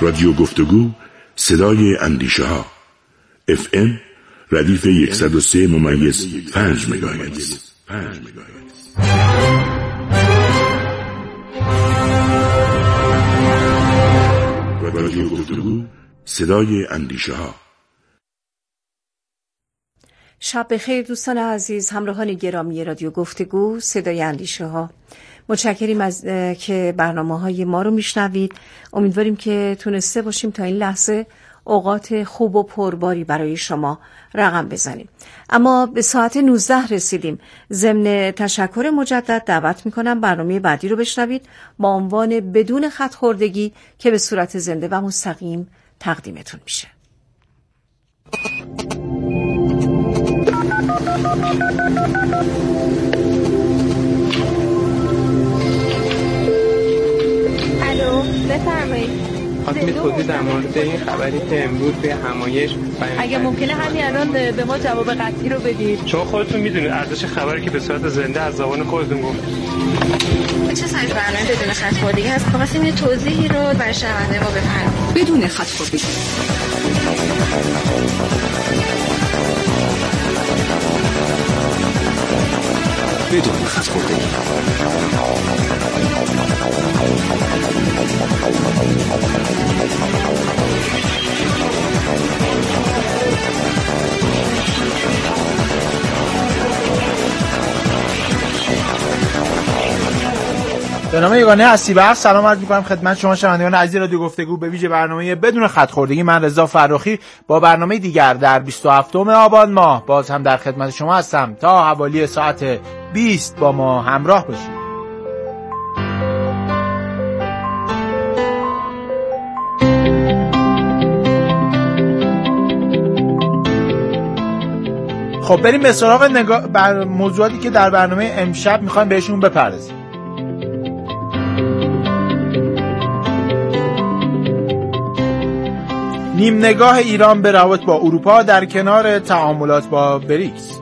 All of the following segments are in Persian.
رادیو گفتگو صدای اندیشه ها FM ردیف 103.5 مگاهرتز. رادیو گفتگو صدای اندیشه ها. شب بخیر دوستان عزیز، همراهان گرامی رادیو گفتگو صدای اندیشه ها. متشکریم از که برنامه‌های ما رو میشنوید. امیدواریم که تونسته باشیم تا این لحظه اوقات خوب و پرباری برای شما رقم بزنیم. اما به ساعت 19 رسیدیم. ضمن تشکر مجدد دعوت میکنم برنامه بعدی رو بشنوید با عنوان بدون خط خوردگی که به صورت زنده و مستقیم تقدیمتون میشه. الو، بفرمایید. خواستم توضیح در مورد این خبری که امروز به همایش اگه ممکنه همین الان به ما جواب قطعی رو بدید، چون خودتون میدونید ارزش خبری که به صورت زنده از زبان خودتون گفت. چه سایز برنامه بدون خط خوردگی هست؟ خواستیم یه توضیحی رو برای شنونده ما بفرمایید. بدون خط خوردگی. بدون خط خوردگی. به نام یگانه هستیبخش سلام عرض می‌کنم خدمت شما شنوندگان عزیز رادیو گفتگو، به ویژه برنامه بدون خط خوردگی. من رضا فرخی با برنامه دیگر در 27 آبان ماه باز هم در خدمت شما هستم تا حوالی ساعت 20 با ما همراه باشید. خب بریم به سراغ موضوعاتی که در برنامه امشب می‌خوایم بهشون بپردازیم. نیم نگاه ایران به روابط با اروپا در کنار تعاملات با بریکس.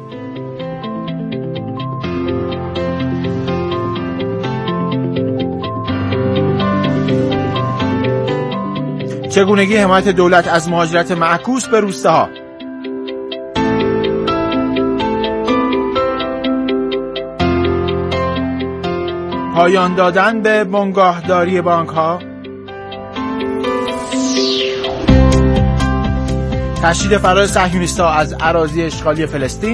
چگونگی حمایت دولت از مهاجرت معکوس به روستاها. پایان دادن به بنگاهداری بانک‌ها. تشدید فرار صهیونیست‌ها از اراضی اشغالی فلسطین.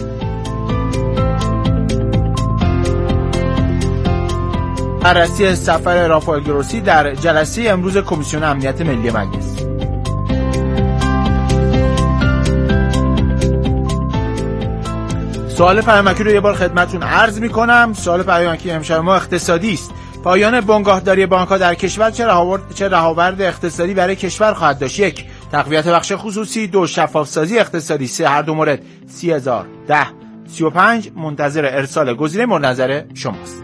بررسی سفر رافائل گروسی در جلسه امروز کمیسیون امنیت ملی مجلس. سوال پیامکی رو یه بار خدمتتون عرض می‌کنم. سوال پیامکی امشب ما اقتصادی است. پایان بنگاهداری بانک‌ها در کشور چه رهاورد اقتصادی برای کشور خواهد داشت؟ 1. تقویت بخش خصوصی. 2. شفاف‌سازی اقتصادی. 3. هر دو مورد. 30,010 35 منتظر ارسال گزینه مورد نظر شماست.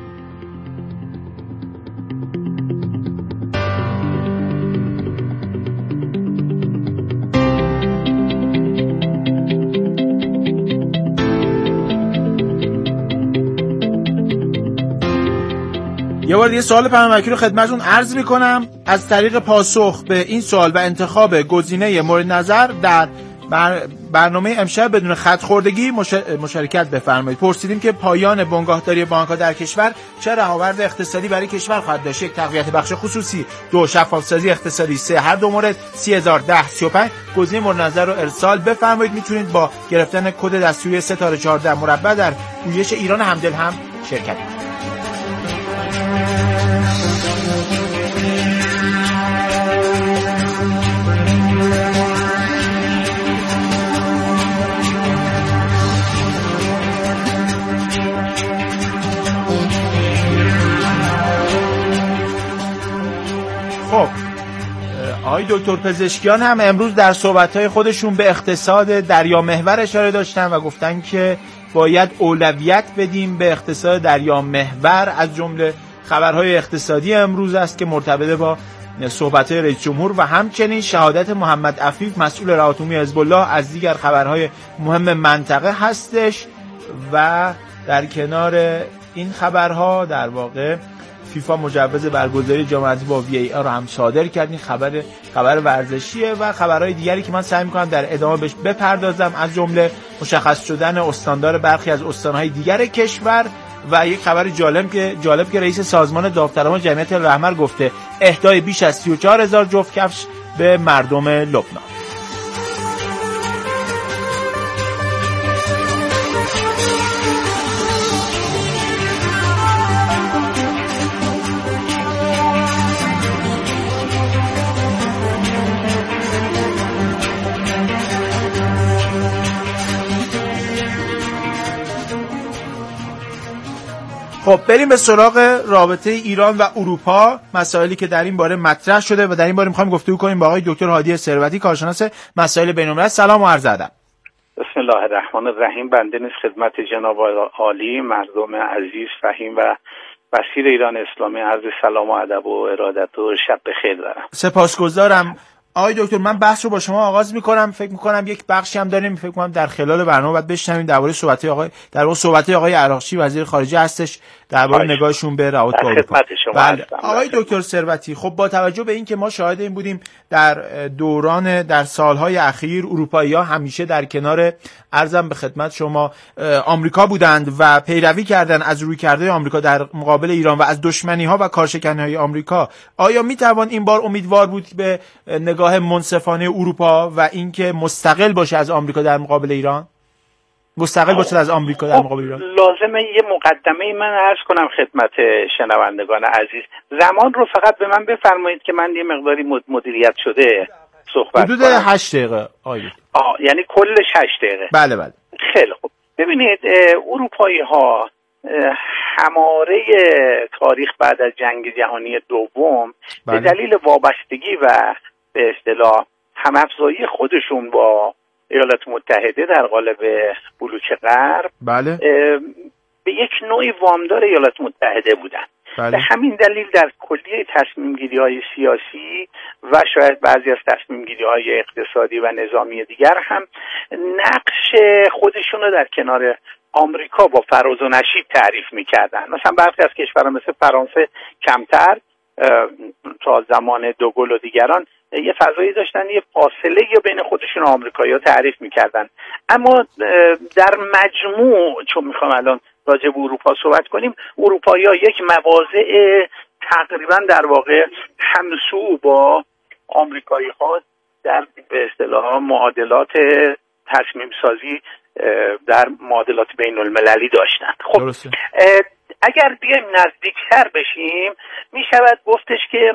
یه بار دیگه سوال پیامکی رو خدمتتون عرض می‌کنم. از طریق پاسخ به این سوال و انتخاب گزینه مورد نظر در برنامه امشب بدون خط خوردگی مشارکت بفرمایید. پرسیدیم که پایان بنگاهداری بانک‌ها در کشور چه رهاورد اقتصادی برای کشور خواهد داشت؟ 1. تقویت بخش خصوصی. 2. شفاف‌سازی اقتصادی. 3. هر دو مورد. 30,010 35 گزینه مورد نظر رو ارسال بفرمایید. میتونید با گرفتن کد دستوری ستاره 14 مربع در گویش ایران همدل هم شرکت کنید. خب آقای دکتر پزشکیان هم امروز در صحبت‌های خودشون به اقتصاد دریامحور اشاره داشتن و گفتن که باید اولویت بدیم به اقتصاد دریامحور. از جمله خبرهای اقتصادی امروز است که مرتبط با صحبت‌های رئیس جمهور و همچنین شهادت محمد عفیف مسئول روابط عمومی حزب الله از دیگر خبرهای مهم منطقه هستش. و در کنار این خبرها در واقع فیفا مجوز برگزاری جام حذفی با VAR رو هم صادر کرد. این خبر ورزشیه و خبرهای دیگری که من سعی می‌کنم در ادامه بهش بپردازم، از جمله مشخص شدن استاندار برخی از استان‌های دیگر کشور و یک خبر جالب که رئیس سازمان داوطلبان جمعیت الرحمه گفته اهدای بیش از 34000 جفت کفش به مردم لبنان. خب بریم به سراغ رابطه ایران و اروپا، مسائلی که در این باره مطرح شده و در این باره می‌خوایم گفتگو کنیم با آقای دکتر هادی ثروتی، کارشناس مسائل بین‌الملل. سلام و عرض ادب. بسم الله الرحمن الرحیم. بنده نیز خدمت جناب عالی مردم عزیز فهیم و مسیر ایران اسلامی عرض سلام و ادب و ارادت و شب بخیر دارم. سپاسگزارم. آقای دکتر من بحث رو با شما آغاز می‌کنم. فکر می‌کنم یک بخشی هم داریم، فکر می‌کنم در خلال برنامه بعد بشنویم درباره صحبت آقای عراقچی وزیر خارجه هستش درباره نگاهشون به روابط با اروپا. بله. آقای دکتر ثروتی، خب با توجه به این که ما شاهد این بودیم در سالهای اخیر اروپایی‌ها همیشه در کنار عرضم به خدمت شما آمریکا بودند و پیروی کردند از رویکردهای آمریکا در مقابل ایران و از دشمنی‌ها و کارشکنی‌های آمریکا. آیا می‌توان این بار امیدوار بود به نگاه منصفانه اروپا و اینکه مستقل باشه از آمریکا در مقابل ایران؟ لازمه یه مقدمه من عرض کنم خدمت شنوندگان عزیز. زمان رو فقط به من بفرمایید که من یه مقداری مدیریت شده صحبت حدود کنم. 8 دقیقه یعنی کلش 8 دقیقه. بله. خیلی خوب. ببینید اروپایی‌ها هماره تاریخ بعد از جنگ جهانی دوم به دلیل وابستگی و به اصطلاح هم‌افزایی خودشون با ایالات متحده در قالب بلوک غرب به یک نوعی وامدار ایالات متحده بودن. به همین دلیل در کلیه تصمیم‌گیری‌های سیاسی و شاید بعضی از تصمیم‌گیری‌های اقتصادی و نظامی دیگر هم نقش خودشون رو در کنار آمریکا با فراز و نشیب تعریف می‌کردن. مثلا برخی از کشورها مثل فرانسه کمتر تا زمان دوگل و دیگران یه فضایی داشتن، یه فاصله یا بین خودشون و آمریکایی‌ها تعریف می‌کردن. اما در مجموع چون می‌خوام الان راجع به اروپا صحبت کنیم، اروپایی‌ها یک مواضع تقریبا در واقع همسو با آمریکایی‌ها در به اصطلاح معادلات تصمیم سازی در معادلات بین المللی داشتن. خب اگر بیایم نزدیکتر بشیم می شود گفتش که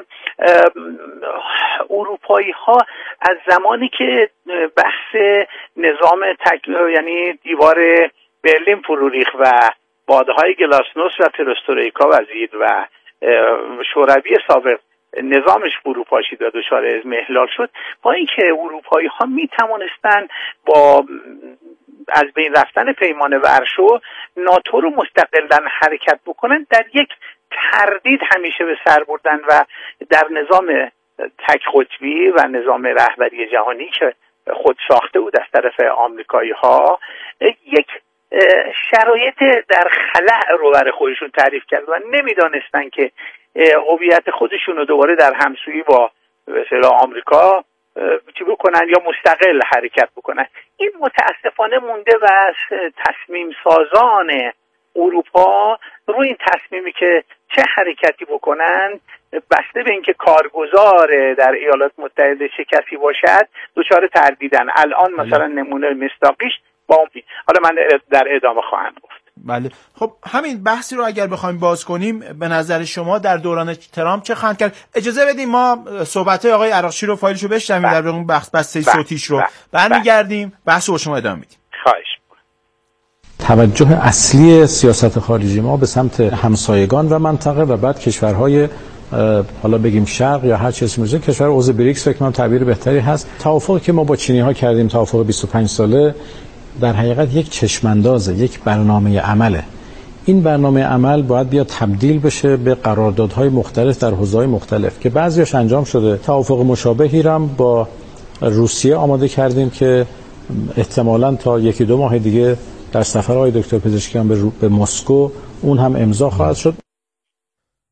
اروپایی ها از زمانی که بحث نظام یعنی دیوار برلین فرو ریخت و بادهای گلاسنوست و پرسترویکا وزید و شوروی سابق نظامش فرو پاشید و دچار اضمحلال شد، با اینکه اروپایی ها می توانستند با از بین رفتن پیمان ورشو ناتو رو مستقلاً حرکت بکنن، در یک تردید همیشه به سر بردن و در نظام تک قطبی و نظام رهبری جهانی که خود ساخته بود از طرف آمریکایی ها یک شرایط در خلأ رو برای خودشون تعریف کرد و نمیدانستن که هویت خودشون رو دوباره در همسویی با مثلا آمریکا چی بکنن یا مستقل حرکت بکنن. این متاسفانه مونده و تصمیم سازان اروپا روی این تصمیمی که چه حرکتی بکنن بسته به اینکه کارگزار در ایالات متحده چه کسی باشد دچار تردیدن. الان مثلا نمونه مصداقیش با اون حالا من در ادامه خواهم گفت. بله. خب همین بحثی رو اگر بخوایم باز کنیم به نظر شما در دوران ترامپ چه خواهند کرد؟ اجازه بدیم ما صحبت‌های آقای عراقچی رو فایلشو بشنویم در اون بحث بسته صوتیش رو برمیگردیم بحث رو شما ادامه میدیم. خواهش توجه اصلی سیاست خارجی ما به سمت همسایگان و منطقه و بعد کشورهای حالا بگیم شرق یا هر چیزی میشه کشور عضو بریکس فکر کنم تعبیر بهتری هست. توافقی که ما با چینی‌ها کردیم توافق 25 ساله در حقیقت یک چشماندازه، یک برنامه عمله. این برنامه عمل باید بیاد تبدیل بشه به قراردادهای مختلف در حوزه‌های مختلف که بعضیش انجام شده. توافق مشابهی را با روسیه آماده کردیم که احتمالاً تا 1-2 ماه دیگه در سفر آقای دکتر پزشکیان به مسکو اون هم امضا خواهد شد.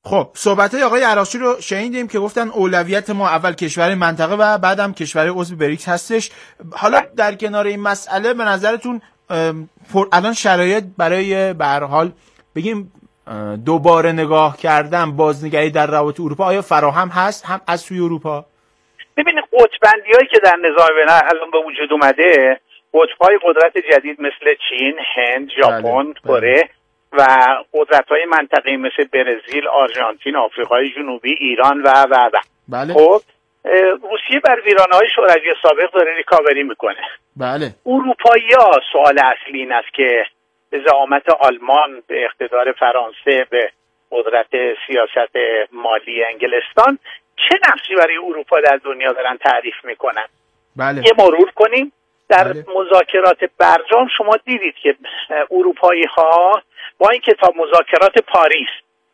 خب صحبت‌های آقای عراقچی رو شنیدیم که گفتن اولویت ما اول کشور منطقه و بعدم کشور عضو بریکس هستش. حالا در کنار این مسئله به نظرتون الان شرایط برای به هر حال بگیم دوباره نگاه کردن، بازنگری در روابط اروپا آیا فراهم هست هم از سوی اروپا؟ ببینید قطب‌بندی‌هایی که در نظام بین الان به وجود اومده، قطب‌های قدرت جدید مثل چین، هند، ژاپن، کره و قدرت‌های منطقه‌ای مثل برزیل، آرژانتین، آفریقای جنوبی، ایران و بله. خب روسیه بر ویرانه‌های شوروی سابق داره ریکاوری میکنه. بله. اروپایی‌ها سوال اصلی این است که به زعامت آلمان، به اقتدار فرانسه، به قدرت سیاست مالی انگلستان چه نقشی برای اروپا در دنیا دارن تعریف میکنن. بله. یه مرور کنیم. در مذاکرات برجام شما دیدید که اروپایی‌ها با اینکه تا مذاکرات پاریس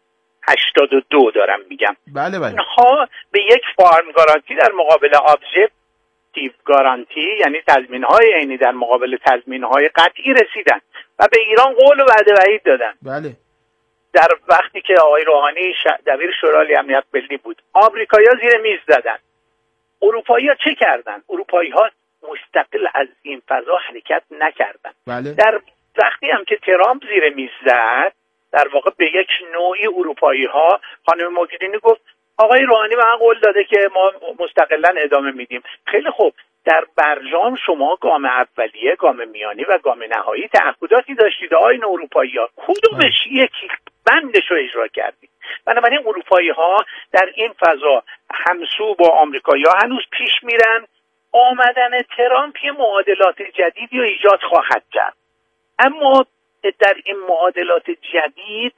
82 دارم میگم، بله. اینها به یک فارم گارانتی در مقابل ابجکتیو گارانتی، یعنی تضمین‌های عینی در مقابل تضمین‌های قطعی رسیدن و به ایران قول و وعده وعید دادن. بله. در وقتی که آقای روحانی دبیر شورای امنیت ملی بود، آمریکایی‌ها زیر میز زدن. اروپایی‌ها چه کردن؟ اروپایی‌ها مستقل از این فضا حرکت نکردن. بله. در وقتی هم که ترامپ زیر میز زد، در واقع به یک نوعی اروپایی‌ها، خانم موگرینی گفت آقای روحانی به من قول داده که ما مستقلاً ادامه میدیم. خیلی خوب، در برجام شما گام اولیه، گام میانی و گام نهایی تعهداتی داشتید آقایان اروپایی‌ها، کدومش یکی بندش رو اجرا کردید؟ بنابراین اروپایی‌ها در این فضا همسو با آمریکایی‌ها هنوز پیش میرن. آمدن ترامپ یه معادلات جدیدی رو ایجاد خواهد کرد، اما در این معادلات جدید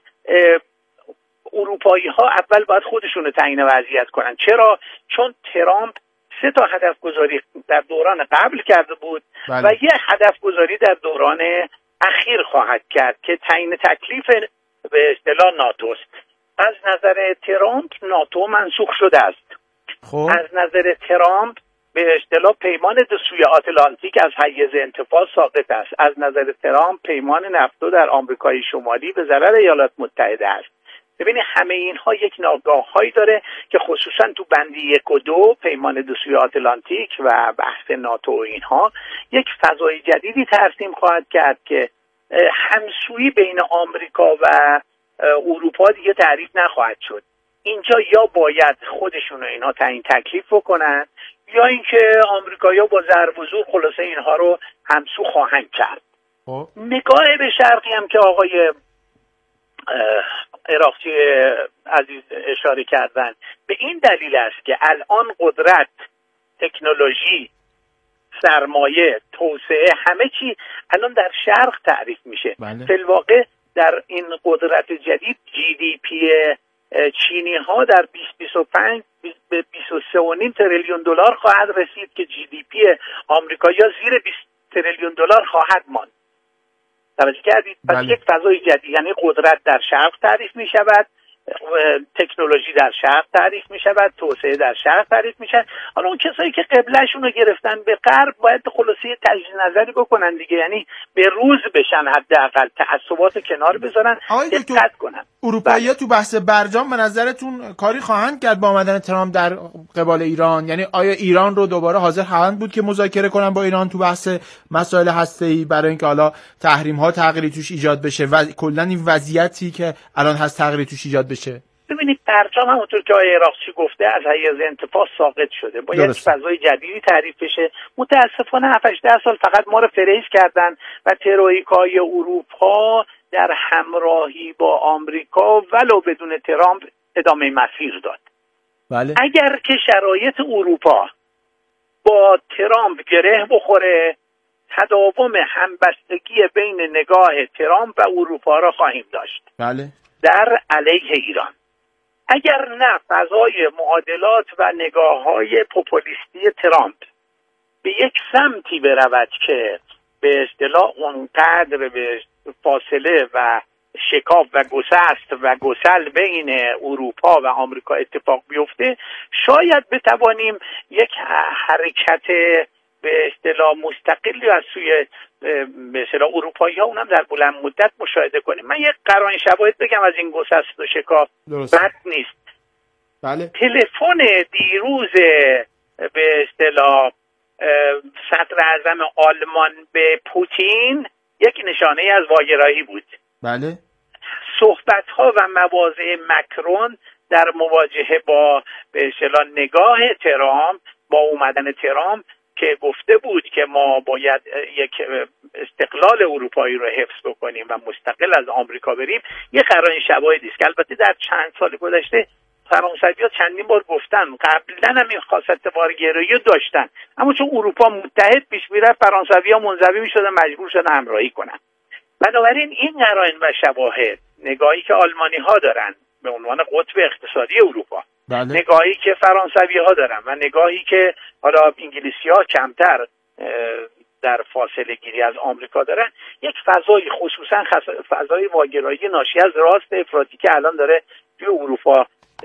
اروپایی‌ها اول باید خودشون رو تعیین وضعیت کنن. چرا؟ چون ترامپ 3 تا هدف گذاری در دوران قبل کرده بود. بله. و یه هدف گذاری در دوران اخیر خواهد کرد که تعیین تکلیف به اصطلاح ناتوست. از نظر ترامپ ناتو منسوخ شده است. خب. از نظر ترامپ به اصطلاح پیمان دو سوی آتلانتیک از حیز انتفاض ساقط است. از نظر ترامپ پیمان نفتو در آمریکای شمالی به ضرر ایالات متحده است. ببینید همه اینها یک ناگاه‌هایی داره که خصوصا تو بندی 1 و 2 پیمان دو سوی آتلانتیک و بحث ناتو و اینها یک فضای جدیدی ترسیم خواهد کرد که همسویی بین آمریکا و اروپا دیگه تعریف نخواهد شد. اینجا یا باید خودشون اینها تعیین تکلیف بکنن یا اینکه آمریکایی‌ها با ضرب و زور خلاصه اینها رو همسو خواهند کرد. نگاه به شرقی هم که آقای عراقچی عزیز اشاره کردن به این دلیل است که الان قدرت، تکنولوژی، سرمایه، توسعه، همه چی الان در شرق تعریف میشه. فی الواقع در این قدرت جدید جی دی پی چینی ها در 2025 به 23.5 تریلیون دلار خواهد رسید که جی دی پی آمریکایی‌ها زیر 20 تریلیون دلار خواهد ماند. توجه کردید؟ پس یک فضای جدید، یعنی قدرت در شرق تعریف می شود، تکنولوژی در شرق تعریف می شود، توسعه در شرق تعریف می شود. حالا اون کسایی که قبلهشون رو گرفتن به غرب باید خلاصه تجدید نظری بکنن دیگه، یعنی به روز بشن، حداقل تعصبات کنار بذارن، دقت کنن. اروپایی‌ها تو بحث برجام به نظرتون کاری خواهند کرد با آمدن ترامپ در قبال ایران؟ یعنی آیا ایران رو دوباره حاضر خواهند بود که مذاکره کنن با ایران تو بحث مسائل هسته‌ای برای اینکه حالا تحریم‌ها تغییری توش ایجاد بشه و کلاً این وضعیتی که الان هست تغییری توش ایجاد بشه؟ ببینید برجام همونطور که آقای عراقچی گفته از حیز انتفاض ساقط شده، باید فضای جدیدی تعریف بشه. متاسفانه 7-8 سال فقط ما رو فریز کردن و ترویکای اروپا در همراهی با آمریکا ولو بدون ترامپ ادامه مسیر داد. بله. اگر که شرایط اروپا با ترامپ گره بخوره، تداوم همبستگی بین نگاه ترامپ و اروپا را خواهیم داشت. بله. در علیه ایران. اگر نه فضای معادلات و نگاه‌های پوپولیستی ترامپ به یک سمتی برود که به اصطلاح اونقدر به فاصله و شکاف و گسست و گسل بین اروپا و آمریکا اتفاق بیفته، شاید بتوانیم یک حرکت به اصطلاح مستقلی از سوی به اصطلاح اروپایی‌ها اونم در بلند مدت مشاهده کنیم. من یک قرائن شواهد بگم از این گسست و شکاف بد نیست. بله. تلفن دیروز به اصطلاح صدر اعظم آلمان به پوتین یک نشانه از واگرایی بود. بله. صحبت‌ها و مواضع مکرون در مواجهه با به اصطلاح نگاه ترامپ، با اومدن ترامپ که گفته بود که ما باید یک استقلال اروپایی رو حفظ بکنیم و مستقل از آمریکا بریم، یه قرائن شواهدی است که البته در چند سال گذشته فرانسوی‌ها چندین بار گفتن، قبلا هم این خاصیت واگرایی داشتن، اما چون اروپا متحد پیش میرفت فرانسوی‌ها منزوی میشدن، مجبور شدن همراهی کنن. بنابراین این قرائن و شواهد، نگاهی که آلمانی‌ها دارن به عنوان قطب اقتصادی اروپا، بله. نگاهی که فرانسوی‌ها دارن و نگاهی که حالا انگلیسی‌ها کمتر در فاصله گیری از آمریکا دارن، یک فضای خصوصا فضای واگرایی ناشی از راست افراطی که الان داره توی اروپا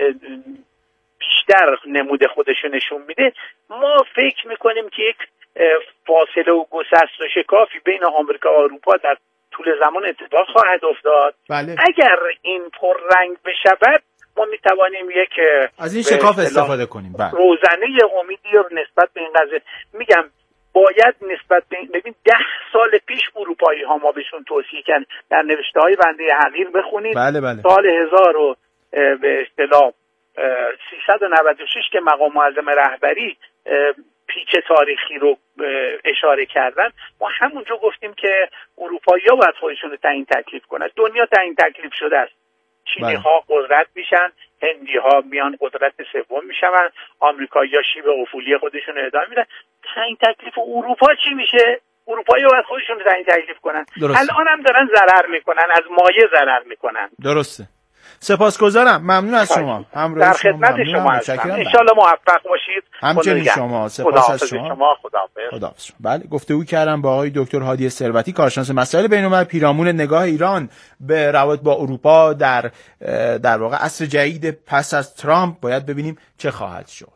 بیشتر نمود خودشو نشون میده. ما فکر میکنیم که یک فاصله و گسست و شکافی بین آمریکا و اروپا در طول زمان اتفاق خواهد افتاد. بله. اگر این پررنگ بشود ما میتوانیم یک از این شکاف استفاده کنیم. بله. روزنه امیدی رو نسبت به این قضیه میگم. باید نسبت به ببین 10 سال پیش اروپایی ها ما بهشون توصیه کردن، در نوشته های بنده حقیر بخونید. بله بله. سال 1000 به اصطلاح 396 که مقام معظم رهبری پیچ تاریخی رو اشاره کردن، ما همونجا گفتیم که اروپایی‌ها باید خودشون رو تعیین تکلیف کنن. دنیا تعیین تکلیف شده است. چینی ها قدرت میشن، هندی ها میان قدرت سوم میشن، آمریکایی‌ها شیب افولی خودشون رو ادامه میدن. تعیین تکلیف اروپا چی میشه؟ اروپایی‌ها باید خودشون رو تعیین تکلیف کنن. الان هم دارن ضرر میکنن، از مایه ضرر میکنن. درسته. سپاسگزارم، ممنون از شما. در خدمت شما هستم. ان شاءالله موفق باشید. همچنین شما. سپاس از شما. خداحافظ. بله، گفتگو کردم با آقای دکتر هادی ثروتی، کارشناس مسائل بین‌الملل، پیرامون نگاه ایران به روابط با اروپا در واقع عصر جدید پس از ترامپ. باید ببینیم چه خواهد شد.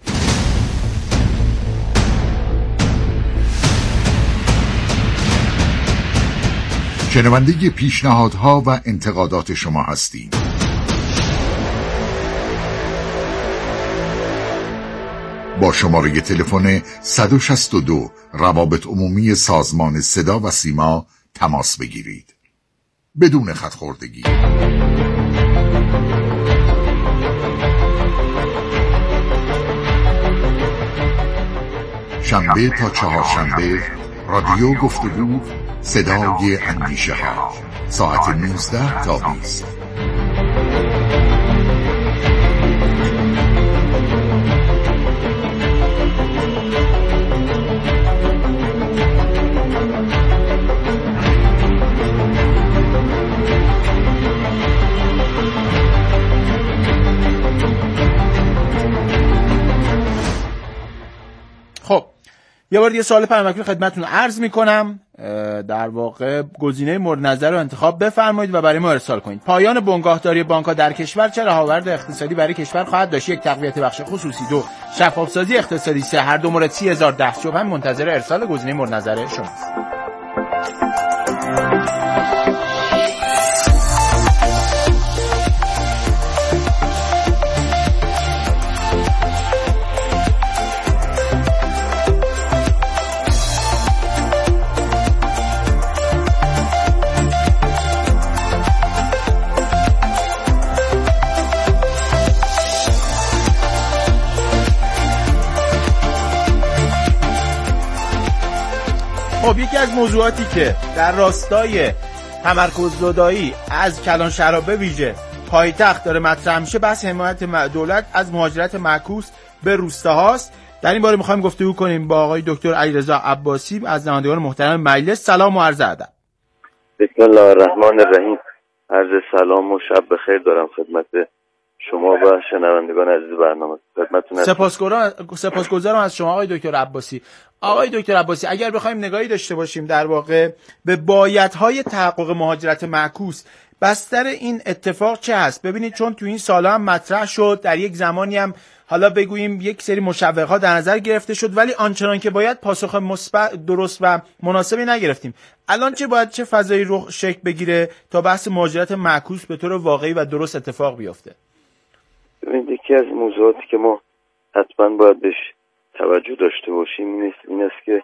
شنونده پیشنهادها و انتقادات شما هستیم. با شماره تلفن 162 روابط عمومی سازمان صدا و سیما تماس بگیرید. بدون خط‌خوردگی. شنبه تا چهارشنبه رادیو گفتگو صدای اندیشه ها، ساعت 19 تا 20. خب یه بار دیگه سوال پرمکری خدمتتون عرض میکنم. در واقع گزینه مورد نظر رو انتخاب بفرمایید و برای ما ارسال کنید. پایان بنگاهداری بانک‌ها در کشور چه رهاورد اقتصادی برای کشور خواهد داشت؟ 1. تقویت بخش خصوصی. 2. شفاف‌سازی اقتصادی. 3. هر دو مورد 30,000 دستجو. هم منتظر ارسال گزینه مورد نظر شماست. خب یکی از موضوعاتی که در راستای تمرکز زدایی از کلانشهرها به ویژه پایتخت داره مطرح میشه، بحث حمایت دولت از مهاجرت معکوس به روستاهاست. در این باره میخوایم گفتگو کنیم با آقای دکتر علیرضا عباسی از نمایندگان محترم مجلس. سلام و عرض ادب. بسم الله الرحمن الرحیم. عرض سلام و شب بخیر دارم خدمت شما و شنوندگان عزیز برنامه. خدمتتون سپاسگزارم از شما آقای دکتر عباسی. آقای دکتر عباسی، اگر بخوایم نگاهی داشته باشیم در واقع به بایدهای تحقق مهاجرت معکوس، بستر این اتفاق چه هست؟ ببینید چون تو این سالا هم مطرح شد، در یک زمانی هم حالا بگوییم یک سری مشوق‌ها در نظر گرفته شد، ولی آنچنان که باید پاسخ مثبت درست و مناسبی نگرفتیم. الان چه فضایی رخ شکل بگیره تا بحث مهاجرت معکوس به طور واقعی و درست اتفاق بیفته؟ ببینید یکی از موضوعاتی که ما حتما باید بهش توجه داشته باشیم این است که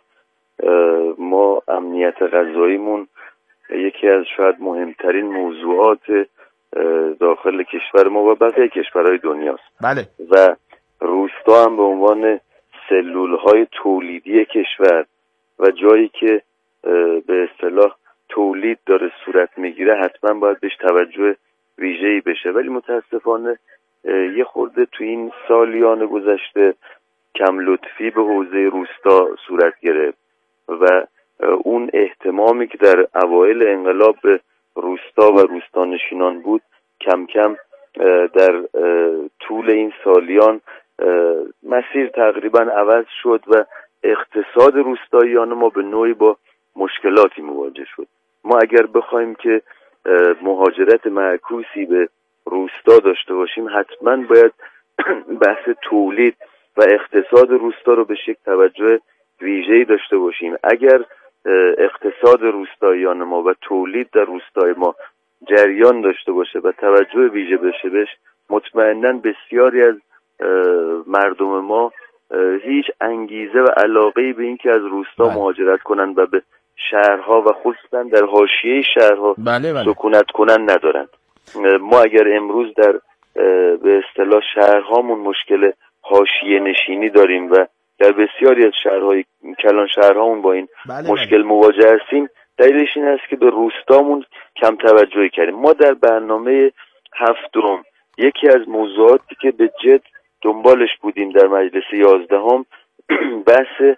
ما امنیت غذاییمون یکی از شاید مهمترین موضوعات داخل کشور ما و بقیه کشورهای دنیاست. بله. و روستا هم به عنوان سلولهای تولیدی کشور و جایی که به اصطلاح تولید داره صورت میگیره حتما باید بهش توجه ویژه‌ای بشه، ولی متاسفانه یه خورده تو این سالیان گذشته کم لطفی به حوزه روستا صورت گرفت و اون اهتمامی که در اوایل انقلاب به روستا و روستانشینان بود کم کم در طول این سالیان مسیر تقریبا عوض شد و اقتصاد روستاییان ما به نوعی با مشکلاتی مواجه شد. ما اگر بخوایم که مهاجرت معکوسی به روستا داشته باشیم حتما باید بحث تولید و اقتصاد روستا رو به شکل توجه ویژه‌ای داشته باشیم. اگر اقتصاد روستاییان ما و تولید در روستای ما جریان داشته باشه و توجه ویژه بشه بهش، مطمئناً بسیاری از مردم ما هیچ انگیزه و علاقه‌ای به این که از روستا مهاجرت کنن و به شهرها و خصوصاً در حاشیه شهرها سکونت کنن ندارن. ما اگر امروز در به اصطلاح شهرهامون مشکل حاشیه نشینی داریم و در بسیاری از شهرهای کلان شهرهامون با این مشکل مواجه هستیم، دلیلش این است که به روستامون کم توجهی کردیم. ما در برنامه هفتم یکی از موضوعاتی که به جد دنبالش بودیم در مجلس 11 بحث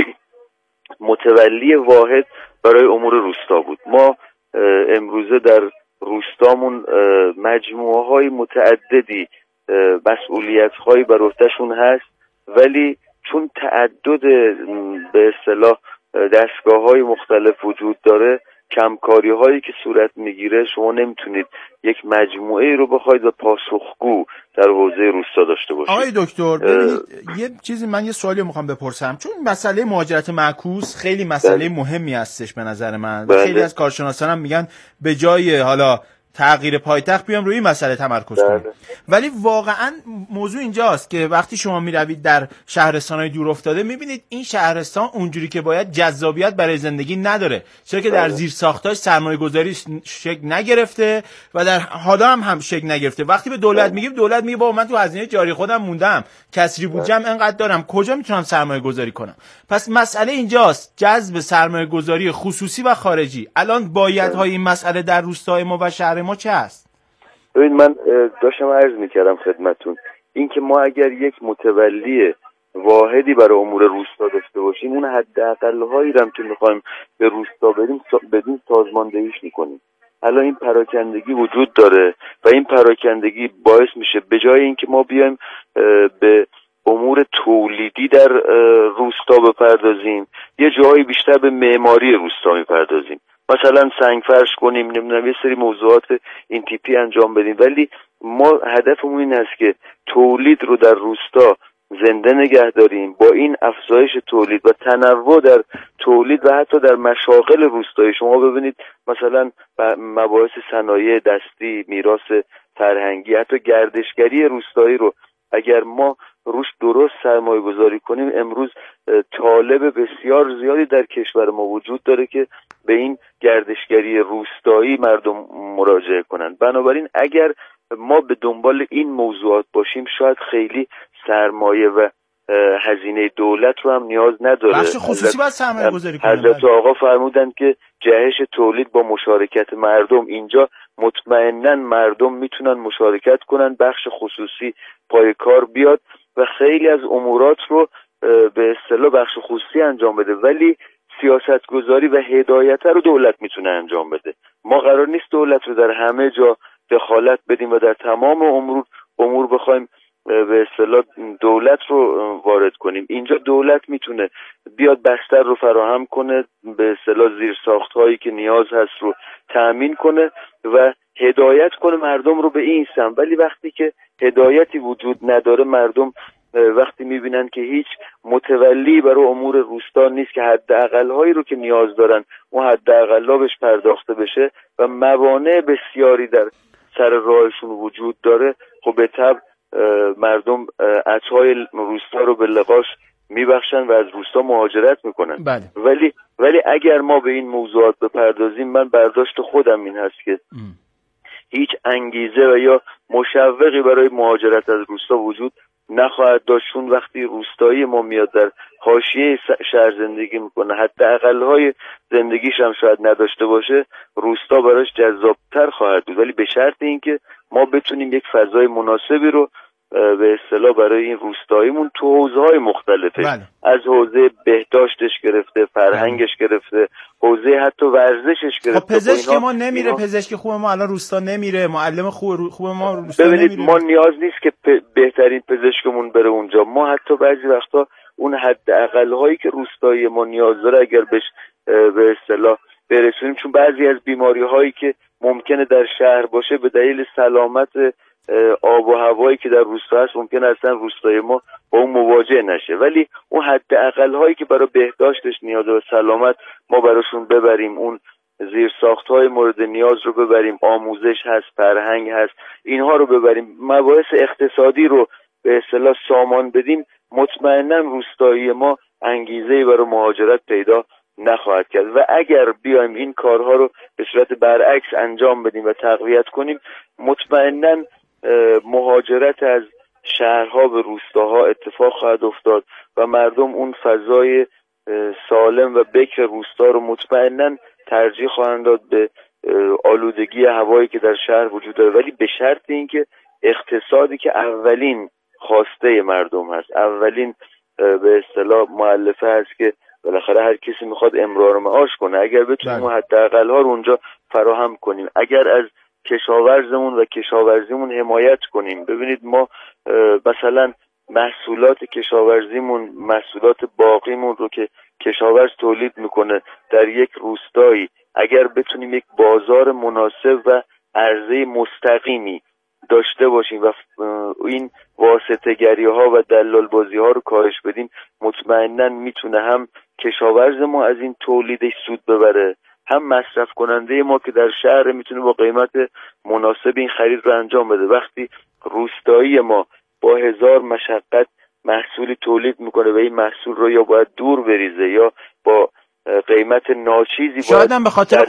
متولی واحد برای امور روستا بود. ما امروزه در روستامون مجموعه های متعددی مسئولیت هایی بر عهدهشون هست، ولی چون تعدد به اصطلاح دستگاه های مختلف وجود داره، کمکاری هایی که صورت میگیره، شما نمیتونید یک مجموعه رو بخواید و پاسخگو در حوزه روستا داشته باشید. آقای دکتر ببینید یه چیزی، من یه سوالی میخوام بپرسم، چون مسئله مهاجرت معکوس خیلی مسئله مهمی هستش به نظر من و خیلی از کارشناسان هم میگن به جای حالا تغییر پایتخت بیام روی این مسئله تمرکز کنیم. ولی واقعا موضوع اینجاست که وقتی شما میروید در شهرستان‌های دور افتاده میبینید این شهرستان اونجوری که باید جذابیت برای زندگی نداره، چرا که در زیر ساختاش سرمایه‌گذاری شکل نگرفته و در حالا هم شکل نگرفته. وقتی به دولت میگیم، دولت میگه بابا من تو هزینه جاری خودم موندم، کسری بودجم انقدر دارم، کجا میتونم سرمایه‌گذاری کنم؟ پس مسئله اینجاست، جذب سرمایه‌گذاری خصوصی و خارجی. الان بایدهای این مسئله در روستای ما و شهر ما چه هست؟ ببین من داشتم عرض میکردم خدمتتون این که ما اگر یک متولی واحدی برای امور روستا داشته باشیم، اون حداقل هایی هم که میخوایم به روستا بدیم سازماندهیش میکنیم. الان این پراکندگی وجود داره و این پراکندگی باعث میشه به جای اینکه ما بیایم به امور تولیدی در روستا بپردازیم، یه جایی بیشتر به معماری روستا میپردازیم، مثلا سنگ فرش کنیم، نمیدونم یه سری موضوعات این تیپی انجام بدیم. ولی ما هدفمون این است که تولید رو در روستا زنده نگه داریم، با این افزایش تولید و تنوع در تولید و حتی در مشاغل روستایی. شما ببینید مثلا مباحث صنایع دستی، میراث فرهنگی، حتی گردشگری روستایی رو اگر ما روش درست سرمایه گذاری کنیم، امروز طالب بسیار زیادی در کشور ما وجود داره که به این گردشگری روستایی مردم مراجعه کنند. بنابراین اگر ما به دنبال این موضوعات باشیم، شاید خیلی سرمایه و هزینه دولت رو هم نیاز نداره. بخش خصوصی باید سرمایه گذاری کنه. حضرت آقا فرمودند که جهش تولید با مشارکت مردم. اینجا مطمئناً مردم میتونن مشارکت کنن، بخش خصوصی پای کار بیاد و خیلی از امورات رو به اصطلاح بخش خصوصی انجام بده، ولی سیاست گذاری و هدایت رو دولت میتونه انجام بده. ما قرار نیست دولت رو در همه جا دخالت بدیم و در تمام امور بخوایم به اصطلاح دولت رو وارد کنیم. اینجا دولت میتونه بیاد بستر رو فراهم کنه، به اصطلاح زیرساخت‌هایی که نیاز هست رو تأمین کنه و هدایت کنه مردم رو به این سمت. ولی وقتی که هدایتی وجود نداره، مردم وقتی میبینن که هیچ متولی برای امور روستا نیست که حداقل‌هایی رو که نیاز دارن اون حداقل‌ها بهش پرداخته بشه و موانع بسیاری در سر راهشون وجود داره، خب به طبع مردم عطای روستا رو به لقاش میبخشن و از روستا مهاجرت میکنن. بله. ولی اگر ما به این موضوعات بپردازیم، من برداشت خودم این هست که هیچ انگیزه و یا مشوقی برای مهاجرت از روستا وجود نخواهد داشت، چون وقتی روستایی ما میاد در حاشیه شهر زندگی میکنه، حداقل‌های زندگیش هم شاید نداشته باشه، روستا براش جذابتر خواهد بود. ولی به شرط اینکه ما بتونیم یک فضای مناسبی رو به اصطلاح برای این روستاییمون تو حوزه‌های مختلفه، از حوزه بهداشتش گرفته، فرهنگش گرفته، حوزه حتی ورزشش گرفته. خب پزشک ما نمیره، پزشک خوب ما الان روستا نمیره، معلم خوب ما روستا نمیره. ببینید ما نیاز نیست که بهترین پزشکمون بره اونجا، ما حتی بعضی وقتا اون حداقل‌هایی که روستایی ما نیاز داره اگر بهش به اصطلاح برسونیم، چون بعضی از بیماری‌هایی که ممکنه در شهر باشه به دلیل سلامت آب و هوایی که در روستا هست ممکنه اصلا روستای ما با اون مواجه نشه، ولی اون حداقل‌هایی که برای بهداشتش نیازه و سلامت ما براشون ببریم، اون زیرساخت‌های مورد نیاز رو ببریم، آموزش هست، فرهنگ هست، اینها رو ببریم، مباحث اقتصادی رو به اصطلاح سامان بدیم، مطمئناً روستایی ما انگیزه‌ای برای مهاجرت پیدا نخواهد کرد. و اگر بیایم این کارها رو به صورت برعکس انجام بدیم و تقویت کنیم، مطمئناً مهاجرت از شهرها به روستاها اتفاق خواهد افتاد و مردم اون فضای سالم و بکر روستا رو مطمئناً ترجیح خواهند داد به آلودگی هوایی که در شهر وجود داره، ولی به شرط اینکه اقتصادی که اولین خواسته مردم هست، اولین به اصطلاح مؤلفه هست که بالاخره هر کسی میخواد امرار معاش کنه، اگر بتونیم حداقل‌ها رو اونجا فراهم کنیم، اگر از کشاورزمون و کشاورزیمون حمایت کنیم. ببینید ما مثلا محصولات کشاورزیمون، محصولات باقیمون رو که کشاورز تولید میکنه در یک روستایی، اگر بتونیم یک بازار مناسب و عرضه مستقیمی داشته باشیم و این واسطه‌گری ها و دلال بازی ها رو کاهش بدیم، مطمئناً میتونه هم کشاورز ما از این تولیدش سود ببره، هم مصرف کننده ما که در شهر میتونه با قیمت مناسب این خرید رو انجام بده. وقتی روستایی ما با 1000 مشقت محصولی تولید میکنه و این محصول رو یا باید دور بریزه یا با قیمت ناچیزی شاید هم به خاطر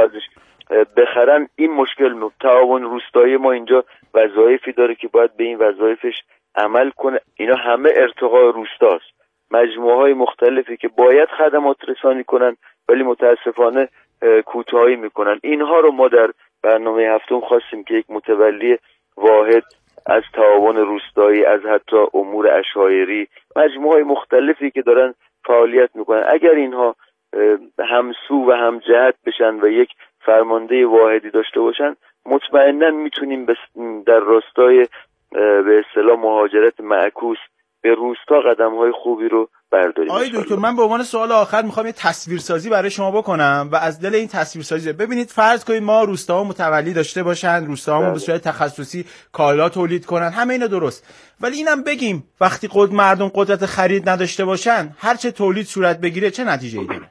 بخرن، این مشکل تعاون روستایی ما اینجا وظایفی داره که باید به این وظایفش عمل کنه. اینا همه ارتقاء روستاست، مجموعه‌های مختلفی که باید خدمات رسانی کنن ولی متاسفانه کوتاهی میکنن. اینها رو ما در برنامه هفتم خواستیم که یک متولی واحد از تعاون روستایی، از حتی امور عشایری، مجموعه‌های مختلفی که دارن فعالیت میکنن، اگر اینها همسو و همجهت بشن و یک فرمانده واحدی داشته باشن، مطمئناً میتونیم در راستای به اصطلاح مهاجرت معکوس به روستا قدم‌های خوبی رو برداریم. آقای دکتر، من به عنوان سوال آخر میخوام یه تصویرسازی برای شما بکنم و از دل این تصویرسازی ببینید، فرض کنید ما روستاها متولی داشته باشن، روستاها به صورت تخصصی کالا تولید کنن، همه اینا درست، ولی اینم بگیم وقتی مردم قدرت خرید نداشته باشن، هر چه تولید صورت بگیره چه نتیجه‌ای داره؟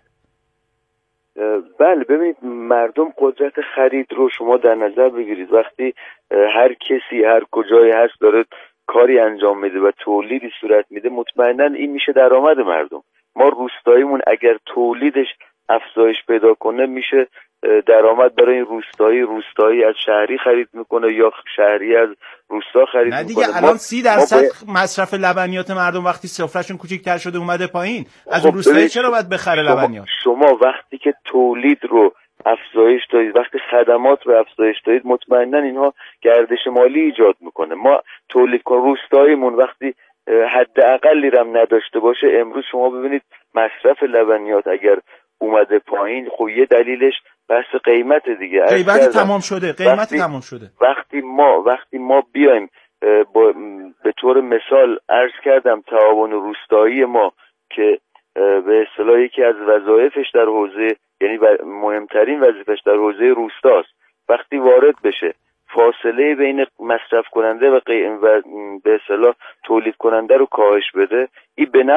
بله، ببینید مردم قدرت خرید رو شما در نظر بگیرید، وقتی هر کسی هر کجایی هست داره کاری انجام میده و تولیدی صورت میده، مطمئنا این میشه درآمد مردم. ما روستاییمون اگر تولیدش افزایش پیدا کنه، میشه درآمد برای این روستایی از شهری خرید میکنه یا شهری از روستا خرید میکنه. نه دیگه الان 30% مصرف لبنیات مردم وقتی سفرهشون کوچیک‌تر شده اومده پایین، از روستایی چرا باید بخره لبنیات؟ شما وقتی که تولید رو افزایش دادید، وقتی خدمات رو افزایش دادید، مطمئنا اینها گردش مالی ایجاد میکنه. ما تولید روستاییمون وقتی حداقلی رم نداشته باشه، امروز شما ببینید مصرف لبنیات اگر اومده پایین، خب یه دلیلش بحث قیمت دیگه، قیمت تمام شده. وقتی ما بیایم به طور مثال عرض کردم تعاون روستایی ما که به اصطلاح یکی از وظایفش در حوزه، یعنی مهمترین وظیفش در حوزه روستاست، وقتی وارد بشه فاصله بین مصرف کننده و به اصطلاح تولید کننده رو کاهش بده، این به